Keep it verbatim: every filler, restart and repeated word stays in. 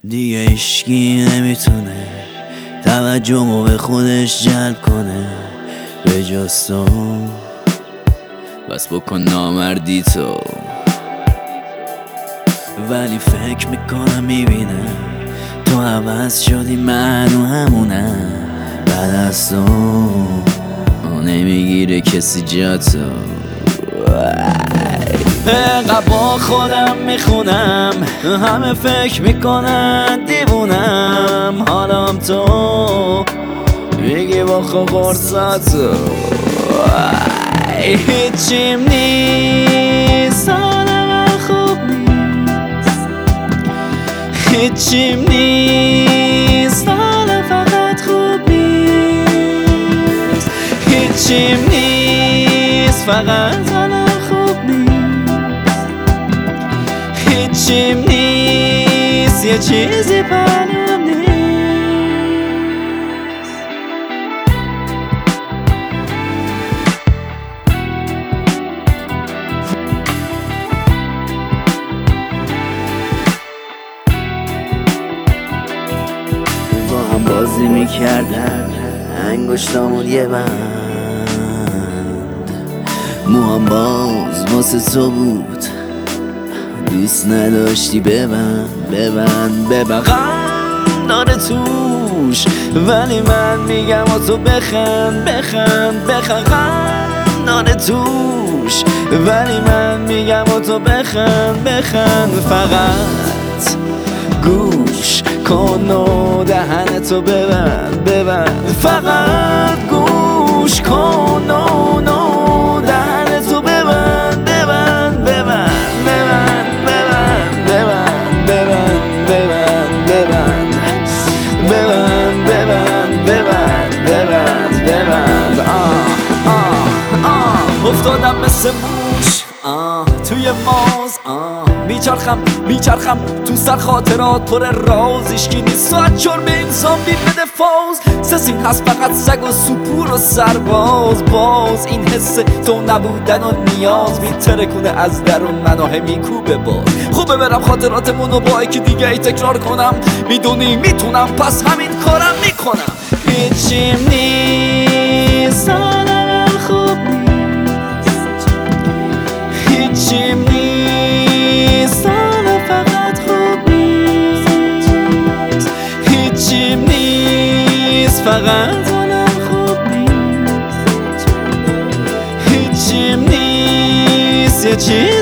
دیگه هیچکی نمیتونه توجهمو به خودش جلب کنه به جز تو. بس بکن نامردی تو. ولی فکر میکنم میبینم تو عوض شدی، منو همونم. بعد از تو نمیگیره کسی جا تو. انقدر با خودم میخونم، همه فکر میکنن دیوونم. حالم تو میگی با خوب قرصاتو هیچیم نیست، حال من خوب نیست. هیچیم نیست، حال فقط خوب نیست. هیچیم نیست، فقط حالم خوب نیست. هیچیم نیست، یه چیزی پنهون نیست. با هم بازی میکردن انگشتامون یه بند، موام باز واسه تو بود، دوست نداشتی ببند ببند ببند غم داره توش. ولی من میگم و تو بخند بخند بخند غم داره توش. ولی من میگم و تو بخند بخند. فقط گوش کن و دهنتو ببند ببند. فقط گوش کن و دهنتو ببند ببند ببند افتادم مثل موش آه توی ماز آه میچرخم میچرخم تو سر خاطرات پر راز. ایشکی نیست ساعت چرمه انسان بید بده فاز. سسین هست فقط سگ و سپور و سرباز. باز این حس تو نبودن و نیاز میترکونه از درون منو همیکوبه باز. خوبه برم خاطراتمونو با یکی دیگه ای تکرار کنم. میدونی میتونم پس همین کارم میکنم. هیچیم نیست، حالم خوب نیست. هیچیم نیست، حالا فقط خوب نیست. هیچیم نیست، فقط حالم خوب نیست. هیچیم نیست، یه چیز